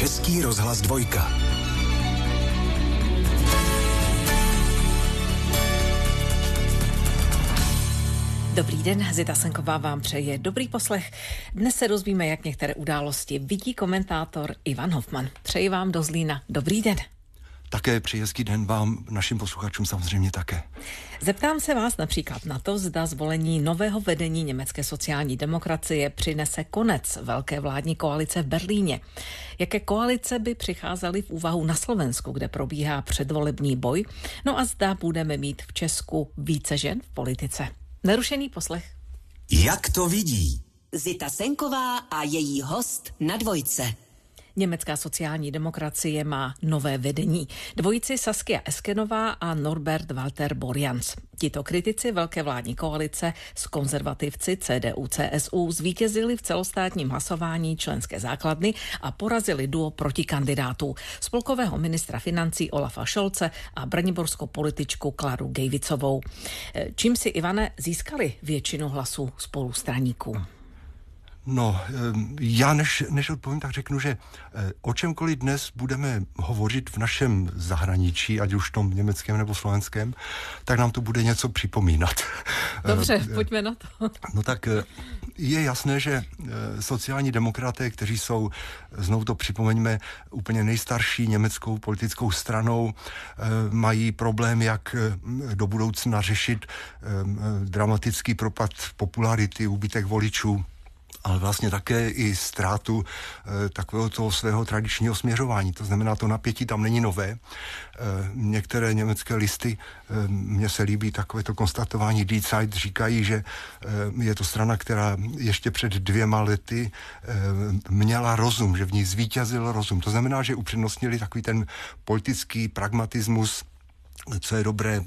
Český rozhlas 2. Dobrý den, Zita Senková vám přeje dobrý poslech. Dnes se dozvíme, jak některé události vidí komentátor Ivan Hofman. Přeji vám do Zlína dobrý den. Také přeji hezký den vám, našim posluchačům samozřejmě také. Zeptám se vás například na to, zda zvolení nového vedení německé sociální demokracie přinese konec velké vládní koalice v Berlíně. Jaké koalice by přicházely v úvahu na Slovensku, kde probíhá předvolební boj? No a zda budeme mít v Česku více žen v politice. Nerušený poslech. Jak to vidí Zita Senková a její host na Dvojce. Německá sociální demokracie má nové vedení. Dvojici Saskia Eskenová a Norbert Walter Borjans. Tito kritici velké vládní koalice s konzervativci CDU-CSU zvítězili v celostátním hlasování členské základny a porazili duo protikandidátů, spolkového ministra financí Olafa Scholze a braniborskou političku Klaru Gejvicovou. Čím si, Ivane, získali většinu hlasů spolustraníků? No, já než odpovím, tak řeknu, že o čemkoliv dnes budeme hovořit v našem zahraničí, ať už v tom německém nebo slovenském, tak nám to bude něco připomínat. Dobře, pojďme na to. No tak je jasné, že sociální demokraté, kteří jsou, znovu to připomeňme, úplně nejstarší německou politickou stranou, mají problém, jak do budoucna řešit dramatický propad popularity, úbytek voličů, ale vlastně také i ztrátu takového toho svého tradičního směřování. To znamená, to napětí tam není nové. Některé německé listy, mně se líbí takovéto konstatování, Die Zeit, říkají, že je to strana, která ještě před 2 lety měla rozum, že v ní zvítězil rozum. To znamená, že upřednostnili takový ten politický pragmatismus, co je dobré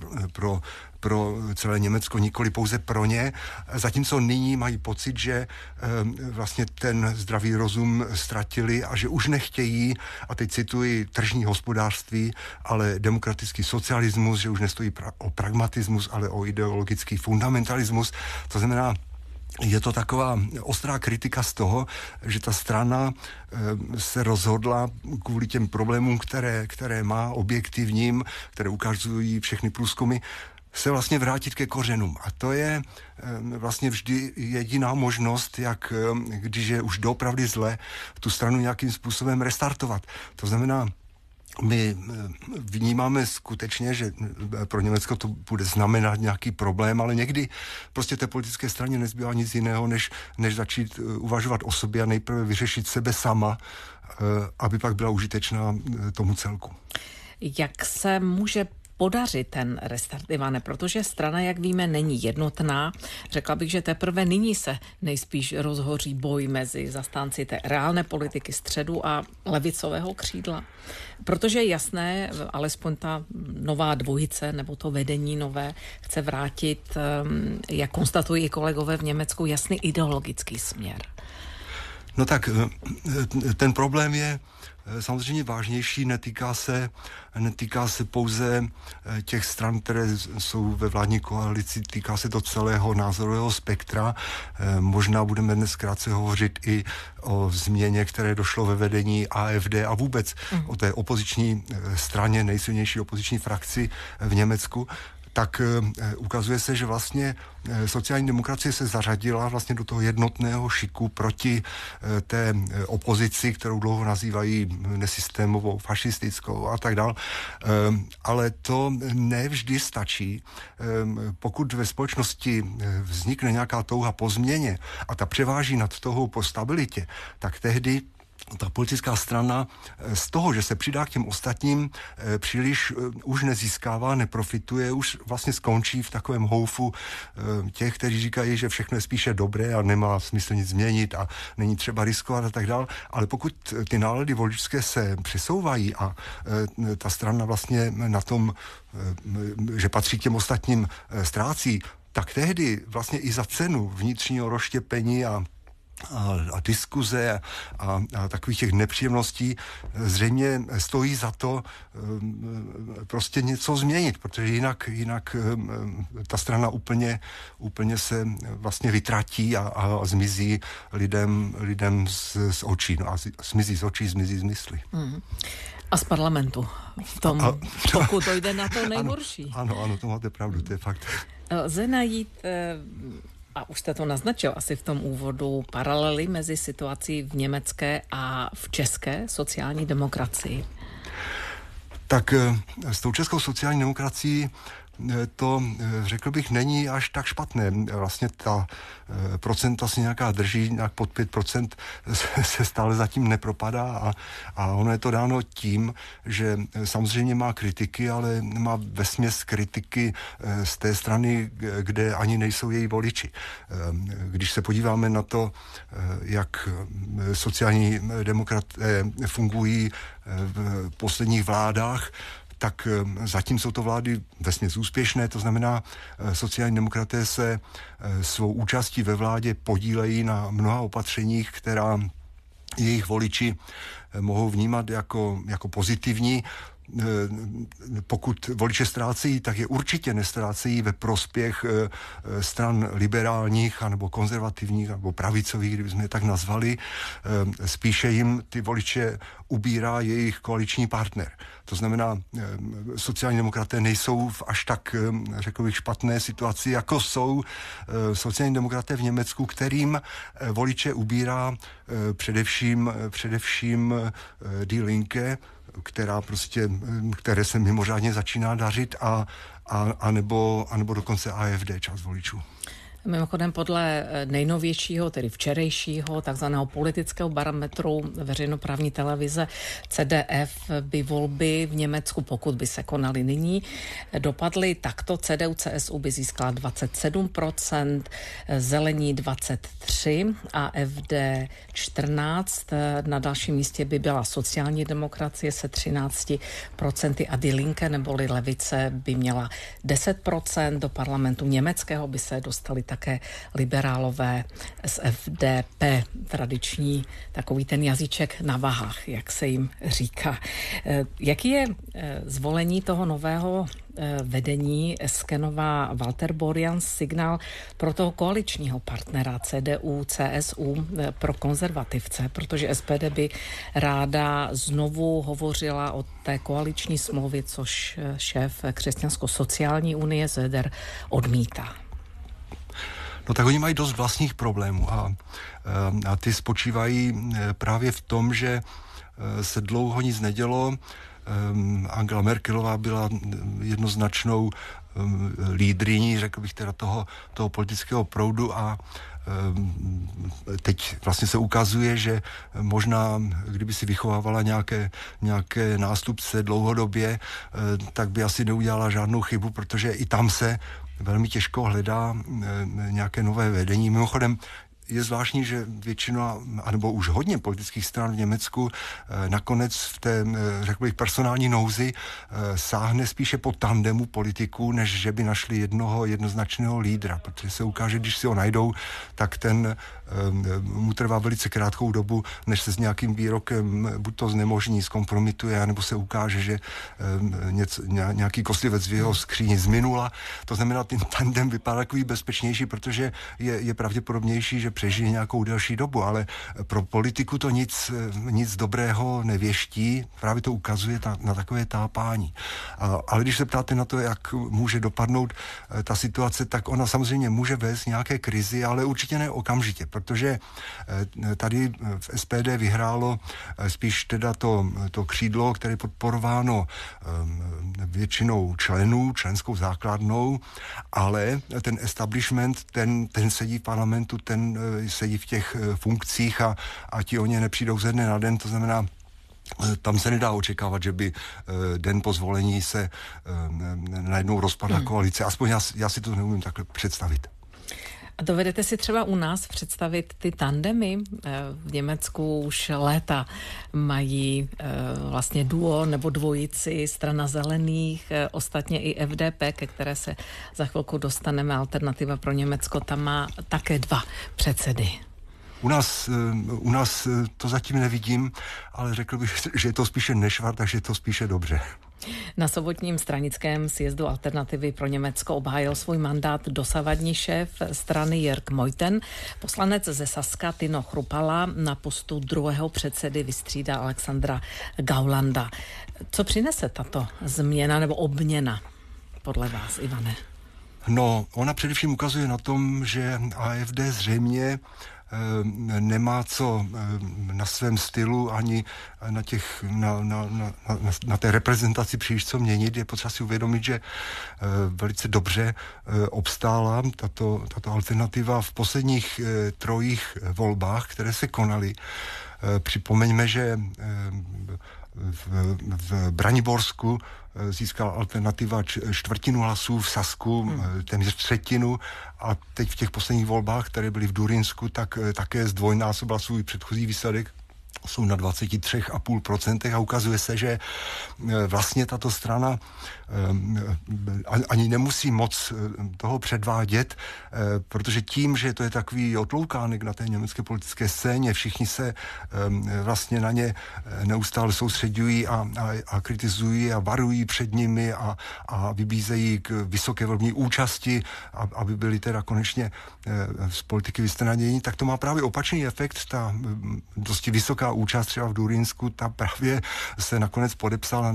pro celé Německo, nikoli pouze pro ně, zatímco nyní mají pocit, že vlastně ten zdravý rozum ztratili a že už nechtějí, a teď cituji, tržní hospodářství, ale demokratický socialismus, že už nestojí o pragmatismus, ale o ideologický fundamentalismus. To znamená, je to taková ostrá kritika z toho, že ta strana se rozhodla kvůli těm problémům, které má objektivním, které ukazují všechny průzkumy, se vlastně vrátit ke kořenům. A to je vlastně vždy jediná možnost, jak, když je už doopravdy zle, tu stranu nějakým způsobem restartovat. To znamená, my vnímáme skutečně, že pro Německo to bude znamenat nějaký problém, ale někdy prostě té politické straně nezbývá nic jiného, než začít uvažovat o sobě a nejprve vyřešit sebe sama, aby pak byla užitečná tomu celku. Jak se může podařit ten restart, Ivane, protože strana, jak víme, není jednotná. Řekla bych, že teprve nyní se nejspíš rozhoří boj mezi zastánci té reálné politiky středu a levicového křídla. Protože je jasné, alespoň ta nová dvojice, nebo to vedení nové, chce vrátit, jak konstatují i kolegové v Německu, jasný ideologický směr. No tak ten problém je samozřejmě vážnější, netýká se pouze těch stran, které jsou ve vládní koalici, týká se to celého názorového spektra. Možná budeme dnes krátce hovořit i o změně, které došlo ve vedení AfD a vůbec o té opoziční straně, nejsilnější opoziční frakci v Německu. Tak ukazuje se, že vlastně sociální demokracie se zařadila vlastně do toho jednotného šiku proti té opozici, kterou dlouho nazývají nesystémovou, fašistickou a tak dál. Ale to nevždy stačí. Pokud ve společnosti vznikne nějaká touha po změně a ta převáží nad touhou po stabilitě, tak tehdy ta politická strana z toho, že se přidá k těm ostatním, příliš už nezískává, neprofituje, už vlastně skončí v takovém houfu těch, kteří říkají, že všechno je spíše dobré a nemá smysl nic změnit a není třeba riskovat a tak dál. Ale pokud ty nálady voličské se přesouvají a ta strana vlastně na tom, že patří k těm ostatním, ztrácí, tak tehdy vlastně i za cenu vnitřního rozštěpení a a diskuze a takových těch nepříjemností zřejmě stojí za to prostě něco změnit, protože jinak ta strana úplně se vlastně vytratí a zmizí lidem z očí. No a zmizí z očí, zmizí z mysli. A z parlamentu. Pokud to jde na to nejhorší. Ano, to máte pravdu, to je fakt. Lze najít, a už jste to naznačil asi v tom úvodu, paralely mezi situací v německé a v české sociální demokracii? Tak s tou českou sociální demokracií to, řekl bych, není až tak špatné. Vlastně ta procenta si nějaká drží, nějak pod 5% se stále zatím nepropadá a ono je to dáno tím, že samozřejmě má kritiky, ale má vesměs kritiky z té strany, kde ani nejsou její voliči. Když se podíváme na to, jak sociální demokraté fungují v posledních vládách, tak zatím jsou to vlády vesměs úspěšné, to znamená, sociální demokraté se svou účastí ve vládě podílejí na mnoha opatřeních, která jejich voliči mohou vnímat jako pozitivní. Pokud voliče ztrácejí, tak je určitě nestrácejí ve prospěch stran liberálních, anebo konzervativních, nebo pravicových, kdybychom je tak nazvali. Spíše jim ty voliče ubírá jejich koaliční partner. To znamená, sociální demokraté nejsou v až tak, řekl bych, špatné situaci, jako jsou sociální demokraté v Německu, kterým voliče ubírá především Die Linke, které se mimořádně začíná dařit a nebo dokonce AfD, část voličů. Mimochodem podle nejnovějšího, tedy včerejšího takzvaného politického barometru veřejnoprávní televize CDF by volby v Německu, pokud by se konaly nyní, dopadly takto. CDU-CSU by získala 27%, Zelení 23%, AfD 14%, na dalším místě by byla sociální demokracie se 13% a Die Linke neboli levice by měla 10%. Do parlamentu německého by se dostali také liberálové z FDP, tradiční takový ten jazyček na vahách, jak se jim říká. Jaký je zvolení toho nového vedení Eskenova Walter Borjans signál pro toho koaličního partnera CDU, CSU pro konzervativce, protože SPD by ráda znovu hovořila o té koaliční smlouvě, což šéf Křesťansko-sociální unie Söder odmítá. No tak oni mají dost vlastních problémů a ty spočívají právě v tom, že se dlouho nic nedělo. Angela Merkelová byla jednoznačnou lídryní, řekl bych teda toho politického proudu a teď vlastně se ukazuje, že možná, kdyby si vychovávala nějaké nástupce dlouhodobě, tak by asi neudělala žádnou chybu, protože i tam se velmi těžko hledá nějaké nové vedení. Mimochodem, je zvláštní, že většina, anebo už hodně politických stran v Německu nakonec v té, řekl bych, personální nouzi sáhne spíše po tandemu politiků, než že by našli jednoznačného lídra, protože se ukáže, když si ho najdou, tak ten mu trvá velice krátkou dobu, než se s nějakým výrokem buď to znemožní, zkompromituje, nebo se ukáže, že nějaký kostlivec v jeho skříni z minula. To znamená, ten tandem vypadá takový bezpečnější, protože je pravděpodobnější, že přežije nějakou delší dobu, ale pro politiku to nic dobrého nevěští, právě to ukazuje na takové tápání. Ale když se ptáte na to, jak může dopadnout ta situace, tak ona samozřejmě může vést nějaké krizi, ale určitě ne okamžitě, protože tady v SPD vyhrálo spíš teda to křídlo, které je podporováno většinou členů, členskou základnou, ale ten establishment, ten sedí v parlamentu, ten sedí v těch funkcích a ti o ně nepřijdou ze dne na den, to znamená, tam se nedá očekávat, že by den po zvolení se najednou rozpadla koalice. Aspoň já si to neumím takhle představit. A dovedete si třeba u nás představit ty tandemy? V Německu už léta mají vlastně duo nebo dvojici, strana zelených, ostatně i FDP, ke které se za chvilku dostaneme, Alternativa pro Německo, tam má také 2 předsedy. U nás to zatím nevidím, ale řekl bych, že je to spíše nešvar, takže je to spíše dobře. Na sobotním stranickém sjezdu Alternativy pro Německo obhájil svůj mandát dosavadní šéf strany Jörg Meuthen. Poslanec ze Saska Tino Chrupala na postu druhého předsedy vystřídá Alexandra Gaulanda. Co přinese tato změna nebo obměna podle vás, Ivane? No, ona především ukazuje na tom, že AfD zřejmě nemá co na svém stylu ani na té reprezentaci příliš co měnit. Je potřeba si uvědomit, že velice dobře obstála tato alternativa v posledních 3 volbách, které se konaly. Připomeňme, že v Braniborsku získala alternativa 1/4 hlasů, v Sasku téměř 1/3 a teď v těch posledních volbách, které byly v Durinsku, tak také zdvojnásobila svůj předchozí výsledek, jsou na 23,5% a ukazuje se, že vlastně tato strana ani nemusí moc toho předvádět, protože tím, že to je takový otloukánek na té německé politické scéně, všichni se vlastně na ně neustále soustředují a kritizují a varují před nimi a vybízejí k vysoké volební účasti, aby byli teda konečně z politiky vystranění, tak to má právě opačný efekt. Ta dosti vysoká účast třeba v Durinsku, ta právě se nakonec podepsala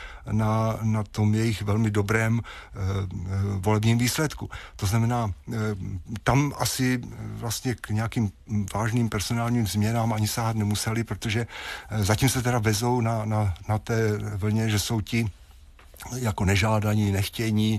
na tom jejich velmi dobrém volebním výsledku. To znamená, tam asi vlastně k nějakým vážným personálním změnám ani sahat nemuseli, protože zatím se teda vezou na té vlně, že jsou ti jako nežádaní, nechtění,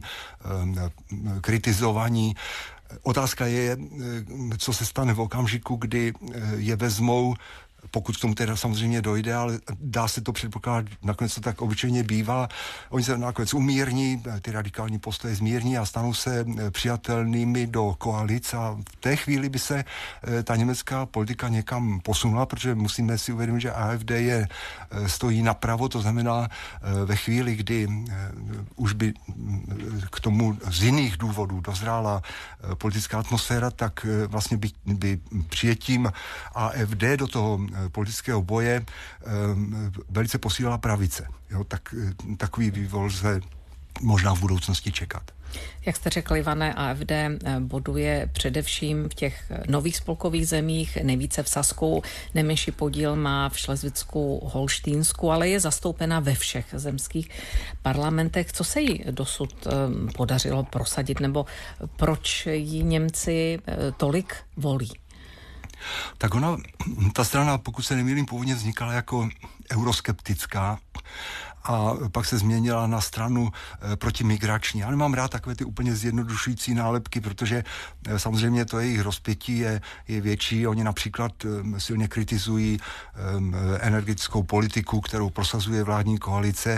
kritizovaní. Otázka je, co se stane v okamžiku, kdy je vezmou, pokud k tomu teda samozřejmě dojde, ale dá se to předpokládat, nakonec to tak obyčejně bývá. Oni se nakonec umírní, ty radikální postoje zmírní a stanou se přijatelnými do koalic a v té chvíli by se ta německá politika někam posunula, protože musíme si uvědomit, že AfD stojí napravo, to znamená ve chvíli, kdy už by k tomu z jiných důvodů dozrála politická atmosféra, tak vlastně by přijetím AfD do toho politického boje velice posílala pravice. Jo, takový vývoj lze možná v budoucnosti čekat. Jak jste řekl, Ivane, AfD boduje především v těch nových spolkových zemích, nejvíce v Sasku, nejmenší podíl má v Šlezvicku, Holštínsku, ale je zastoupena ve všech zemských parlamentech. Co se jí dosud podařilo prosadit, nebo proč jí Němci tolik volí? Tak ta strana, pokud se nemýlím, původně vznikala jako euroskeptická a pak se změnila na stranu protimigrační. Já nemám rád takové ty úplně zjednodušující nálepky, protože samozřejmě to jejich rozpětí je větší. Oni například silně kritizují energetickou politiku, kterou prosazuje vládní koalice,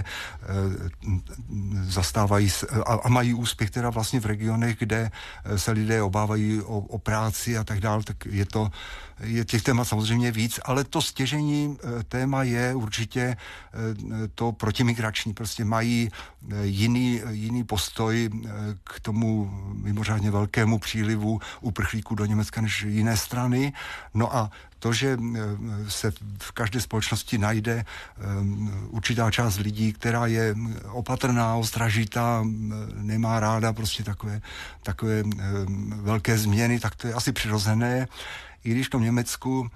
zastávají a mají úspěch teda vlastně v regionech, kde se lidé obávají o práci a tak dále, tak je těch témat samozřejmě víc, ale to stěžení téma je určitě to protimigrační. Prostě mají jiný postoj k tomu mimořádně velkému přílivu uprchlíků do Německa než jiné strany. No a to, že se v každé společnosti najde určitá část lidí, která je opatrná, ostražitá, nemá ráda prostě takové velké změny, tak to je asi přirozené. I když v tom Německu,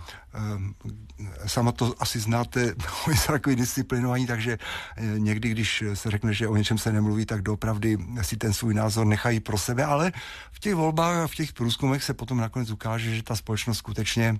sama to asi znáte, oni jsou takový disciplinovaní, takže někdy, když se řekne, že o něčem se nemluví, tak doopravdy si ten svůj názor nechají pro sebe, ale v těch volbách a v těch průzkumech se potom nakonec ukáže, že ta společnost skutečně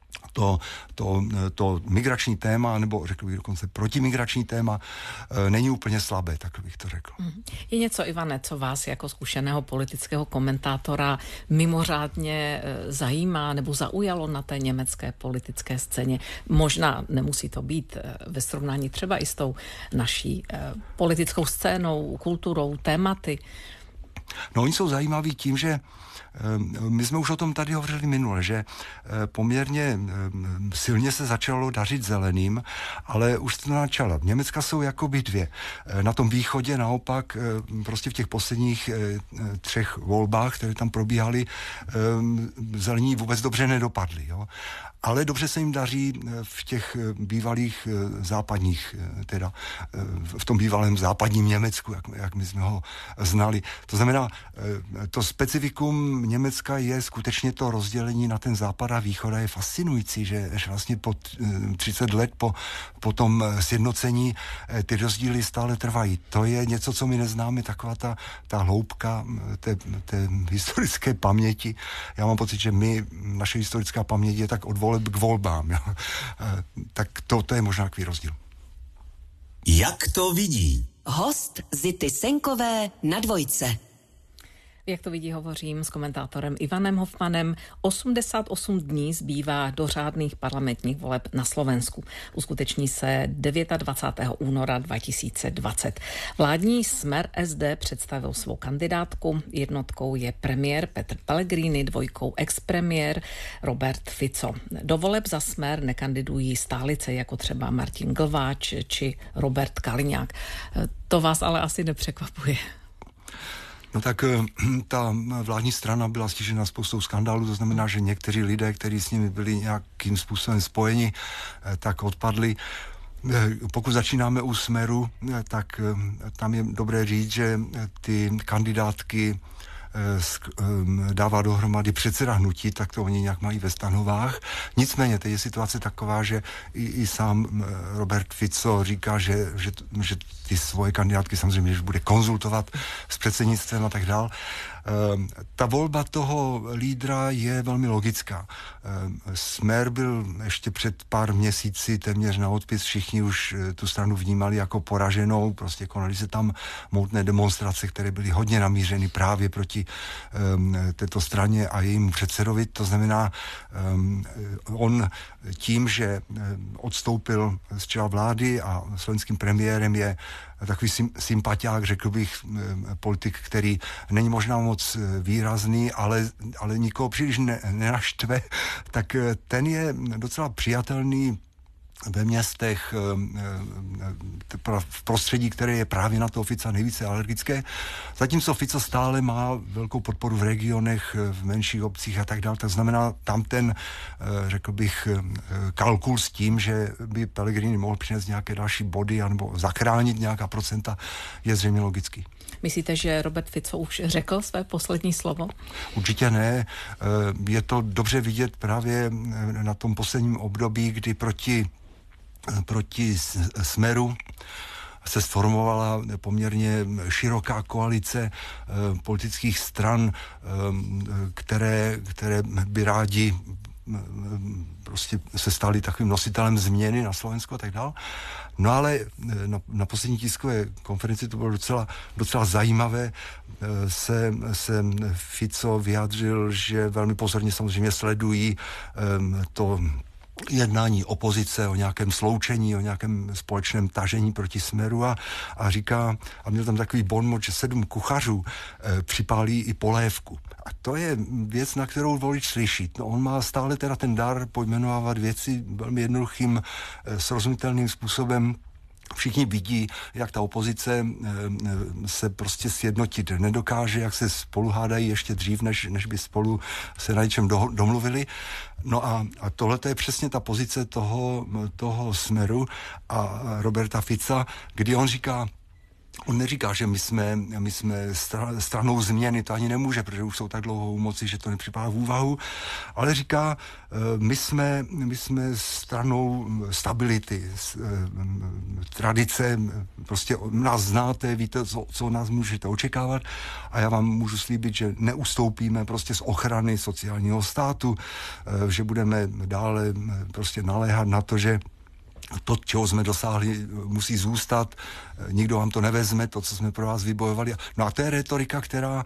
to migrační téma, nebo řekl bych dokonce protimigrační téma, není úplně slabé, tak bych to řekl. Je něco, Ivane, co vás jako zkušeného politického komentátora mimořádně zajímá nebo zaujalo na té německé politické scéně? Možná nemusí to být ve srovnání třeba i s tou naší politickou scénou, kulturou, tématy. No, oni jsou zajímaví tím, že my jsme už o tom tady hovořili minule, že poměrně silně se začalo dařit zeleným, ale už to načalo. Německa jsou jakoby dvě. Na tom východě naopak prostě v těch posledních 3 volbách, které tam probíhaly, zelení vůbec dobře nedopadly. Jo? Ale dobře se jim daří v těch bývalých západních, teda v tom bývalém západním Německu, jak my jsme ho znali. To znamená, to specifikum Německa je skutečně to rozdělení na ten západ a východ a je fascinující, že vlastně po 30 let po tom sjednocení ty rozdíly stále trvají. To je něco, co my neznáme, taková ta hloubka té historické paměti. Já mám pocit, že naše historická paměť je tak od voleb k volbám. Jo. Tak to je možná takový rozdíl. Jak to vidí? Host Zity Senkové na Dvojce. Jak to vidí, hovořím s komentátorem Ivanem Hofmanem. 88 dní zbývá do řádných parlamentních voleb na Slovensku. Uskuteční se 29. února 2020. Vládní Smer SD představil svou kandidátku. Jednotkou je premiér Petr Pellegrini, dvojkou expremiér Robert Fico. Do voleb za Smer nekandidují stálice jako třeba Martin Glváč či Robert Kaliňák. To vás ale asi nepřekvapuje. No tak ta vládní strana byla stižena spoustou skandálů, to znamená, že někteří lidé, kteří s nimi byli nějakým způsobem spojeni, tak odpadli. Pokud začínáme u Smeru, tak tam je dobré říct, že ty kandidátky dává dohromady předseda hnutí, tak to oni nějak mají ve stanovách. Nicméně, teď je situace taková, že i sám Robert Fico říká, že ty svoje kandidátky samozřejmě že bude konzultovat s předsednictvem a tak dál. Ta volba toho lídra je velmi logická. Smer byl ještě před pár měsíci téměř na odpis, všichni už tu stranu vnímali jako poraženou, prostě konaly se tam mohutné demonstrace, které byly hodně namířeny právě proti této straně a jejímu předsedovi. To znamená, on tím, že odstoupil z čela vlády a slovenským premiérem je takový sympatiák, řekl bych, politik, který není možná moc výrazný, ale nikoho příliš nenaštve, tak ten je docela přijatelný ve městech, v prostředí, které je právě na toho Fica nejvíce alergické. Zatímco Fico stále má velkou podporu v regionech, v menších obcích a tak dále. To znamená, tam ten, řekl bych, kalkul s tím, že by Pellegrini mohl přinést nějaké další body anebo zachránit nějaká procenta, je zřejmě logický. Myslíte, že Robert Fico už řekl své poslední slovo? Určitě ne. Je to dobře vidět právě na tom posledním období, kdy proti Smeru se sformovala poměrně široká koalice politických stran, které by rádi prostě se stali takovým nositelem změny na Slovensku a tak dále. No ale na poslední tiskové konferenci to bylo docela zajímavé. Se Fico vyjádřil, že velmi pozorně samozřejmě sledují to jednání opozice o nějakém sloučení, o nějakém společném tažení proti Smeru a říká, a měl tam takový bonmot, že 7 kuchařů připálí i polévku. A to je věc, na kterou volič slyší. No, on má stále teda ten dar pojmenovávat věci velmi jednoduchým, srozumitelným způsobem. Všichni vidí, jak ta opozice se prostě sjednotit nedokáže, jak se spolu hádají ještě dřív, než by spolu se na něčem domluvili. No a tohle je přesně ta pozice toho Smeru a Roberta Fica, kdy on neříká, že my jsme stranou změny, to ani nemůže, protože už jsou tak dlouho u moci, že to nepřipadá v úvahu, ale říká, my jsme stranou stability, tradice, prostě nás znáte, víte, co nás můžete očekávat a já vám můžu slíbit, že neustoupíme prostě z ochrany sociálního státu, že budeme dále prostě naléhat na to, že to, čeho jsme dosáhli, musí zůstat, nikdo vám to nevezme, to, co jsme pro vás vybojovali. No a to je retorika, která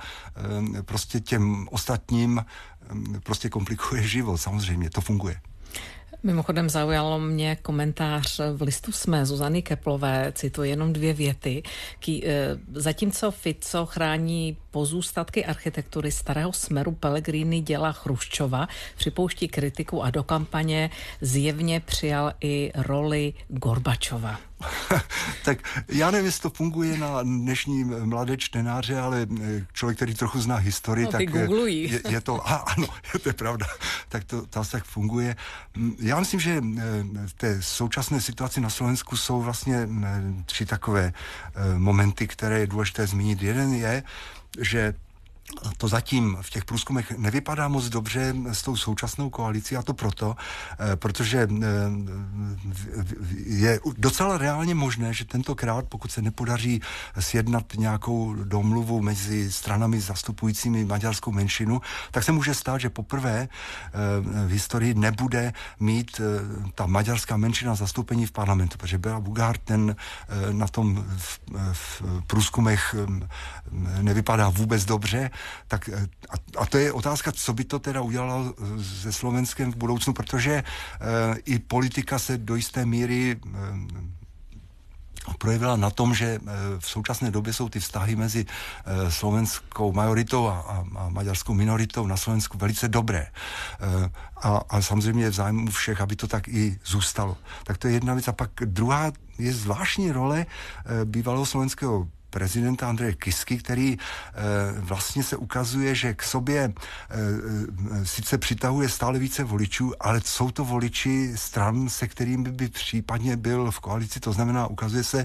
prostě těm ostatním prostě komplikuje život, samozřejmě, to funguje. Mimochodem zaujalo mě komentář v listu SME Zuzany Keplové, cituji jenom 2 věty. Zatímco Fico chrání pozůstatky architektury starého smeru, Pellegrini děla Chruščova, připouští kritiku a do kampaně zjevně přijal i roli Gorbačova. Tak já nevím, jestli to funguje na dnešní mladé čtenáře, ale člověk, který trochu zná historii, no, tak je to, ano, to je pravda, tak to tak funguje. Já myslím, že v té současné situaci na Slovensku jsou vlastně 3 takové momenty, které je důležité zmínit. Jeden je, že to zatím v těch průzkumech nevypadá moc dobře s tou současnou koalicí, a to proto, protože je docela reálně možné, že tentokrát, pokud se nepodaří sjednat nějakou domluvu mezi stranami zastupujícími maďarskou menšinu, tak se může stát, že poprvé v historii nebude mít ta maďarská menšina zastoupení v parlamentu, protože Béla Bugár, ten na tom v průzkumech nevypadá vůbec dobře. Tak a to je otázka, co by to teda udělalo se Slovenskem v budoucnu, protože i politika se do jisté míry projevila na tom, že v současné době jsou ty vztahy mezi slovenskou majoritou a maďarskou minoritou na Slovensku velice dobré. A samozřejmě je v zájmu všech, aby to tak i zůstalo. Tak to je jedna věc. A pak druhá je zvláštní role bývalého slovenského prezidenta Andreje Kisky, který vlastně se ukazuje, že k sobě sice přitahuje stále více voličů, ale jsou to voliči stran, se kterými by případně byl v koalici. To znamená, ukazuje se,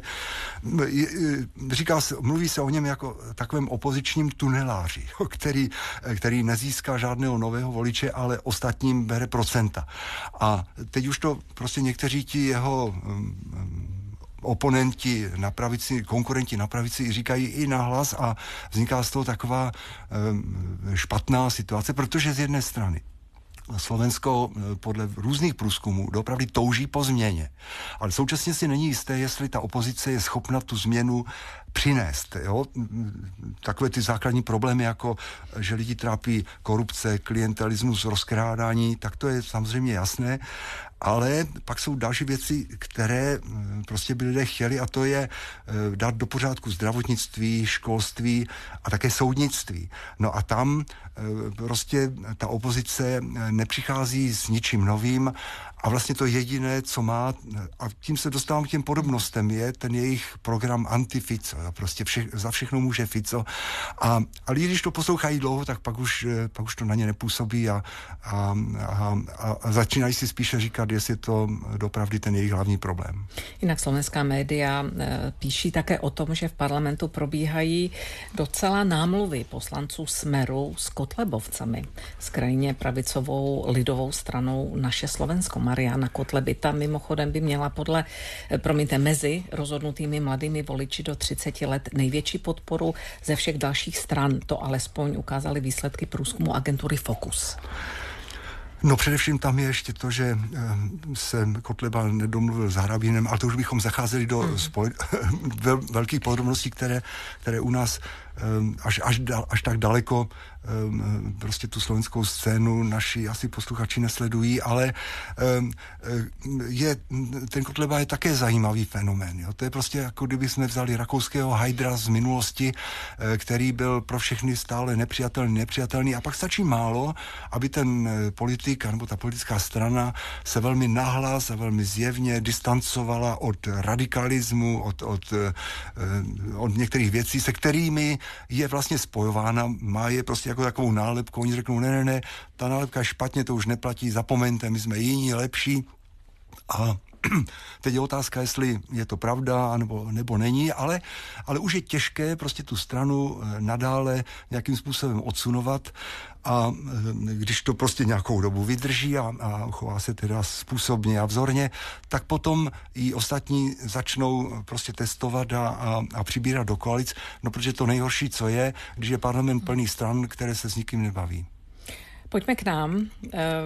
mluví se o něm jako takovém opozičním tuneláři, který nezíská žádného nového voliče, ale ostatním bere procenta. A teď už to prostě někteří ti jeho oponenti na pravici, konkurenti na pravici říkají i nahlas a vzniká z toho taková špatná situace, protože z jedné strany Slovensko podle různých průzkumů doopravdy touží po změně, ale současně si není jisté, jestli ta opozice je schopna tu změnu přinést. Jo? Takové ty základní problémy, jako že lidi trápí korupce, klientelismus, rozkrádání, tak to je samozřejmě jasné, ale pak jsou další věci, které prostě by lidé chtěli, a to je dát do pořádku zdravotnictví, školství a také soudnictví. No a tam prostě ta opozice nepřichází s ničím novým a vlastně to jediné, co má, a tím se dostávám k těm podobnostem, je ten jejich program anti-Fico. Prostě za všechno může Fico. A lidi, když to poslouchají dlouho, tak pak už to na ně nepůsobí a začínají si spíše říkat, jestli to dopravdy ten jejich hlavní problém. Jinak slovenská média píší také o tom, že v parlamentu probíhají docela námluvy poslanců Smeru s kotlebovcami, s krajně pravicovou lidovou stranou Naše Slovensko. Mariana Kotlebita mimochodem by měla mezi rozhodnutými mladými voliči do 30 let největší podporu ze všech dalších stran. To alespoň ukázaly výsledky průzkumu agentury Focus. No především tam je ještě to, že se Kotleba nedomluvil s Harabínem, ale to už bychom zacházeli do velkých podrobností, které u nás až tak daleko prostě tu slovenskou scénu naši asi posluchači nesledují, ale ten Kotleba je také zajímavý fenomén. Jo? To je prostě jako kdyby jsme vzali rakouského hajdra z minulosti, který byl pro všechny stále nepřijatelný a pak stačí málo, aby ten politik nebo ta politická strana se velmi nahlas a velmi zjevně distancovala od radikalismu, od některých věcí, se kterými je vlastně spojována, má je prostě jako takovou nálepku, oni řeknou, ne, ta nálepka je špatně, to už neplatí, zapomeňte, my jsme jiní, lepší. A teď je otázka, jestli je to pravda, nebo není, ale už je těžké prostě tu stranu nadále nějakým způsobem odsunovat a když to prostě nějakou dobu vydrží a chová se teda způsobně a vzorně, tak potom i ostatní začnou prostě testovat a přibírat do koalic, no protože to nejhorší, co je, když je parlament plný stran, které se s nikým nebaví. Pojďme k nám.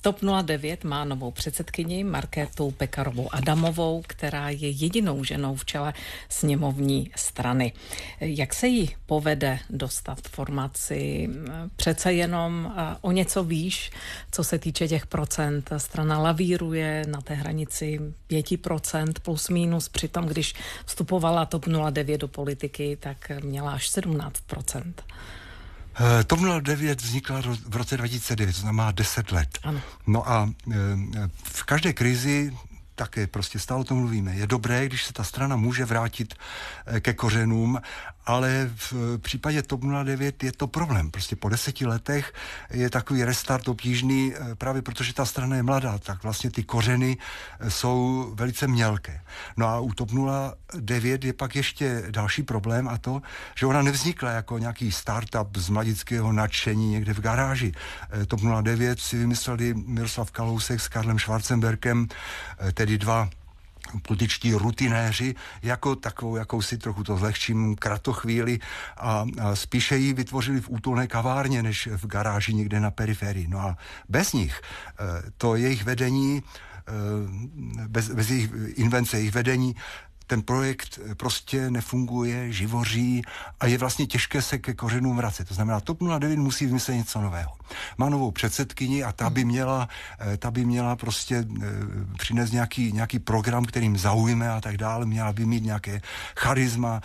TOP 09 má novou předsedkyni Markétu Pekarovou Adamovou, která je jedinou ženou v čele sněmovní strany. Jak se jí povede dostat formaci přece jenom o něco výš, co se týče těch procent? Strana lavíruje na té hranici 5% plus minus, přitom když vstupovala TOP 09 do politiky, tak měla až 17%. TOP 09 vznikla v roce 2009, to znamená 10 let. Ano. No a v každé krizi také prostě stále o tom mluvíme. Je dobré, když se ta strana může vrátit ke kořenům, ale v případě TOP 09 je to problém. Prostě po 10 letech je takový restart obtížný, právě protože ta strana je mladá, tak vlastně ty kořeny jsou velice mělké. No a u TOP 09 je pak ještě další problém, a to, že ona nevznikla jako nějaký startup z mladického nadšení někde v garáži. TOP 09 si vymysleli Miroslav Kalousek s Karlem Schwarzenbergem, tedy dva političtí rutinéři, jako takovou jakousi, trochu to zlehčím, kratochvíli a spíše ji vytvořili v útulné kavárně, než v garáži někde na periferii. No a bez nich to jejich vedení, bez jejich invence, jejich vedení, ten projekt prostě nefunguje, živoří a je vlastně těžké se ke kořenům vracet. To znamená, TOP 09 musí vymyslet něco nového. Má novou předsedkyni a ta by měla prostě přinést nějaký program, kterým zaujme a tak dále. Měla by mít nějaké charisma,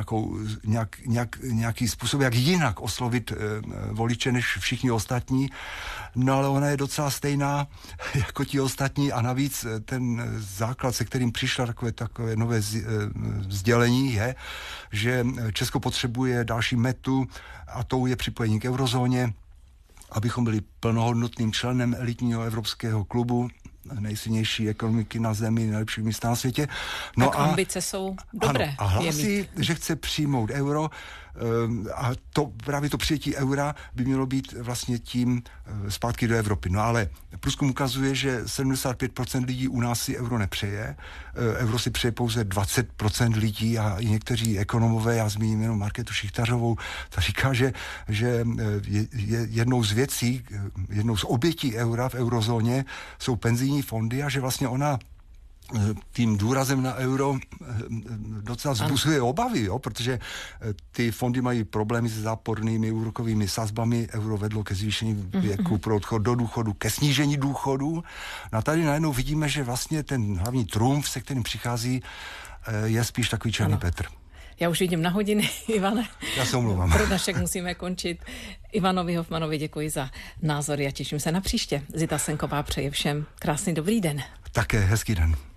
nějaký způsob, jak jinak oslovit voliče než všichni ostatní. No ale ona je docela stejná jako ti ostatní a navíc ten základ, se kterým přišla takové nové sdělení, je, že Česko potřebuje další metu a tou je připojení k eurozóně, abychom byli plnohodnotným členem elitního evropského klubu, nejsilnější ekonomiky na zemi, nejlepší místa na světě. No tak ambice jsou dobré. Ano, a hlásí, že chce přijmout euro a právě to přijetí eura by mělo být vlastně tím zpátky do Evropy. No ale průzkum ukazuje, že 75% lidí u nás si euro nepřeje. Euro si přeje pouze 20% lidí a i někteří ekonomové, já zmíním jenom Markétu Šichtařovou, ta říká, že jednou z věcí, jednou z obětí eura v eurozóně jsou penzijní fondy a že vlastně ona tím důrazem na euro docela vzbuzuje obavy, jo? Protože ty fondy mají problémy se zápornými úrokovými sazbami, euro vedlo ke zvýšení věku pro odchod do důchodu, ke snížení důchodů. No a tady najednou vidíme, že vlastně ten hlavní trumf, se kterým přichází, je spíš takový černý Petr. Já už vidím na hodiny, Ivane. Já se omlouvám. Pro dnešek musíme končit. Ivanovi Hofmanovi děkuji za názory a těším se na příště. Zita Senková přeje všem krásný dobrý den. Také hezký den.